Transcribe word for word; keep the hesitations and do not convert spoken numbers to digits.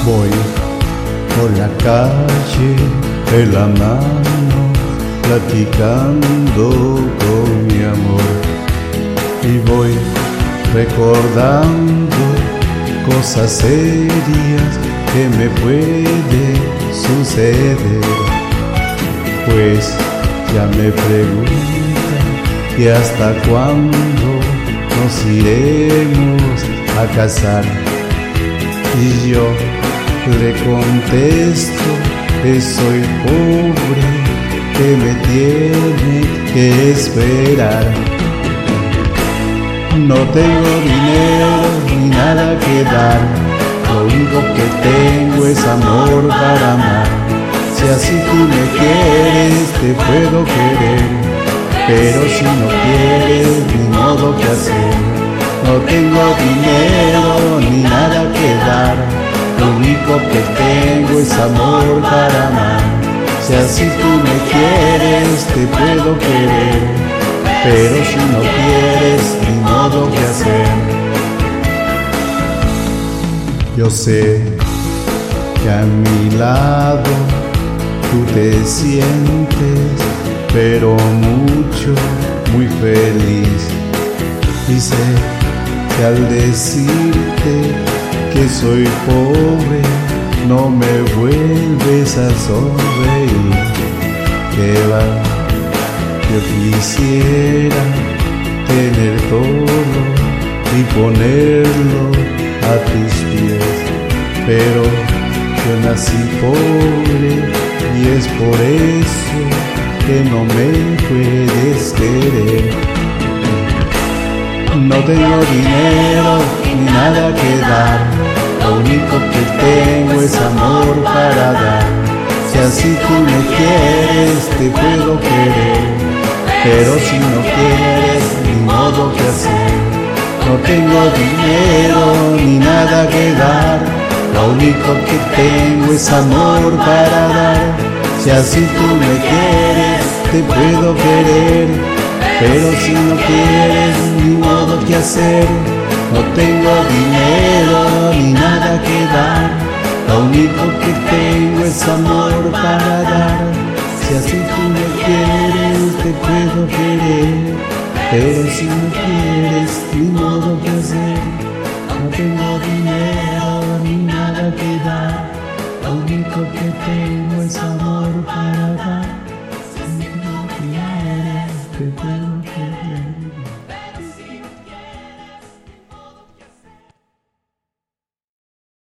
Voy por la calle de la mano, platicando con mi amor, y voy recordando cosas serias que me puede suceder. Pues ya me preguntan que hasta cuándo nos iremos a casar, y yo le contesto que soy pobre, que me tiene que esperar. No tengo dinero ni nada que dar, lo único que tengo es amor para amar. Si así tú me quieres, te puedo querer, pero si no quieres, ni modo que hacer. No tengo dinero ni nada que dar, lo único que tengo es amor para amar. Si así tú me quieres, te puedo querer, pero si no quieres, ni modo que hacer. Yo sé que a mi lado tú te sientes, pero mucho, muy feliz. Y sé que al decirte que soy pobre, no me vuelves a sonreír. Que va, yo quisiera tener todo y ponerlo a tus pies, pero yo nací pobre y es por eso que no me puedes querer. No tengo dinero ni nada que dar, lo único que tengo es amor para dar. Si así tú me quieres, te puedo querer, pero si no quieres, ni modo que hacer. No tengo dinero ni nada que dar, lo único que tengo es amor para dar. Si así tú me quieres, te puedo querer, pero si no quieres, ni modo que hacer. No tengo dinero ni nada que dar, lo único que tengo es amor para dar. Si así tú me quieres, te puedo querer, pero si no quieres, ni modo que hacer. No tengo dinero ni nada que dar, lo único que tengo es amor para dar. Si no quieres, te puedo